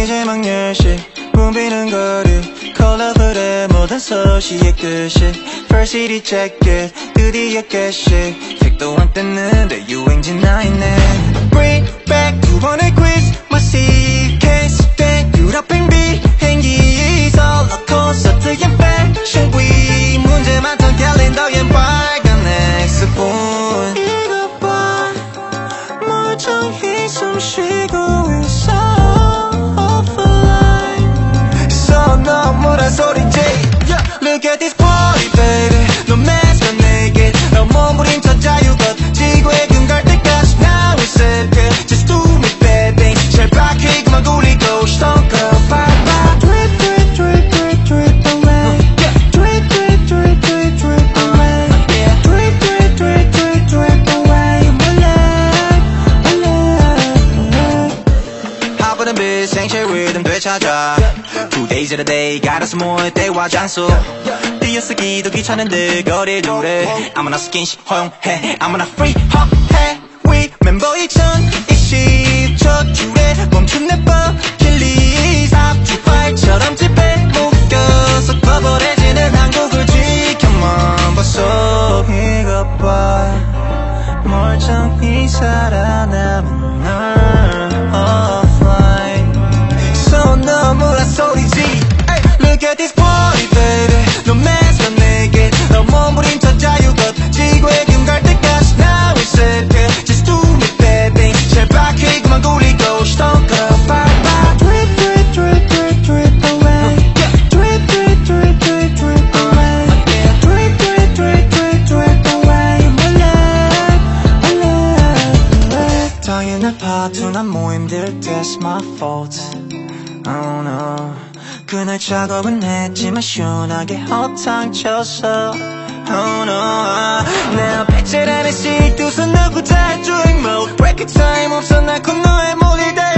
이제 막 10시 붐비는 거리 컬러풀의 모든 소식의 끝이 First city check it 드디어 개시 택도 안 뗐는데 유행진 나 있네 Bring back 두 번의 quiz My suitcase 된 유럽행 비행기 솔로 콘서트 앤 패션 week 문제 많던 캘린더엔 빨간 엑스폰 이것 봐 멀쩡히 숨 쉬고 있어 offline So 너무란 소리지 Look at this party baby 너 매서 내게 너 몸부림쳐 자유껏 지구의 근 갈 때까지 Now it's it Just do me bad things 제발 그만 굴리고 Stone girl bye bye Drip drip drip drip drip away Drip drip drip drip drip away Drip drip drip drip drip away Hop on a bit 생체 리듬 되찾아 2 days in a day 갈아서 모을 때와 장소 띄어쓰기도 귀찮은데 거리에 두래 아무나 스킨십 허용해 아무나 free 해 We 멤버 2020 첫 주에 멈춘 내 버킷리스트 앞주발처럼 집에 묶여서 퍼버려지는 한국을 지켜만 봤어 이것 봐 멀쩡히 살아남은 널 offline So 너무란 소리지 Look at this party baby 너 매서 내게 너 몸부림쳐 자유껏 지구의 근 갈 때까지 Now it's it Just do me bad things 제발 그만 굴리고 Stone girl bye bye Drip drip drip drip drip away Drip drip drip drip drip away Drip drip drip drip drip away My love 당연한 파투난 모임들 That's my fault Oh no 그날 작업은 했지만 시원하게 허탕쳤어 Oh no 내 앞에 쟤라는 씩 두 손 놓고 다 drink mode Break time 없어 난 코너에 몰릴 때